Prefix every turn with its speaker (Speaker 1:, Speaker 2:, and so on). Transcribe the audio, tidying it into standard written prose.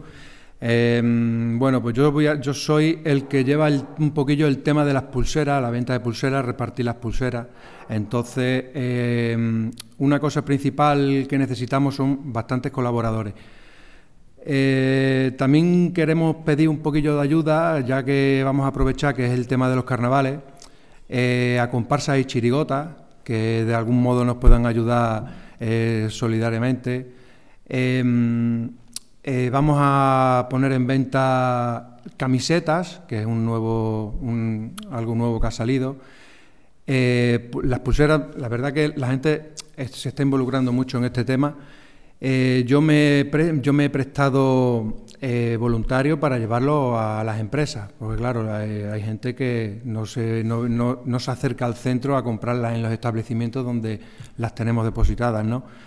Speaker 1: Bueno, pues yo soy el que lleva un poquillo el tema de las pulseras, la venta de pulseras, repartir las pulseras. Entonces, una cosa principal que necesitamos son bastantes colaboradores. También queremos pedir un poquillo de ayuda, ya que vamos a aprovechar que es el tema de los carnavales, a comparsas y chirigotas, que de algún modo nos puedan ayudar solidariamente. Vamos a poner en venta camisetas, que es algo nuevo que ha salido. Las pulseras, la verdad que la gente se está involucrando mucho en este tema. Yo me he prestado voluntario para llevarlo a las empresas, porque claro, hay gente que no se acerca al centro a comprarlas en los establecimientos donde las tenemos depositadas, ¿no?